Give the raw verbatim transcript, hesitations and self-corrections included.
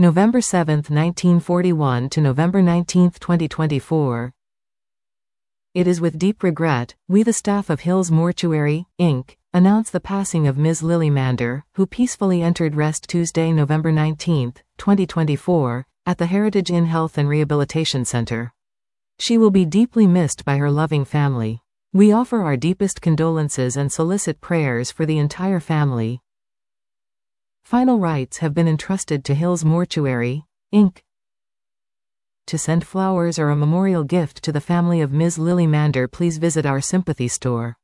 November seventh, nineteen forty-one to November nineteenth, twenty twenty-four. It is with deep regret, we the staff of Hills Mortuary, Incorporated, announce the passing of Miz Lily Mander, who peacefully entered rest Tuesday, November nineteenth, twenty twenty-four, at the Heritage Inn Health and Rehabilitation Center. She will be deeply missed by her loving family. We offer our deepest condolences and solicit prayers for the entire family. Final rites have been entrusted to Hills Mortuary, Incorporated. To send flowers or a memorial gift to the family of Miz Lily Mander, please visit our sympathy store.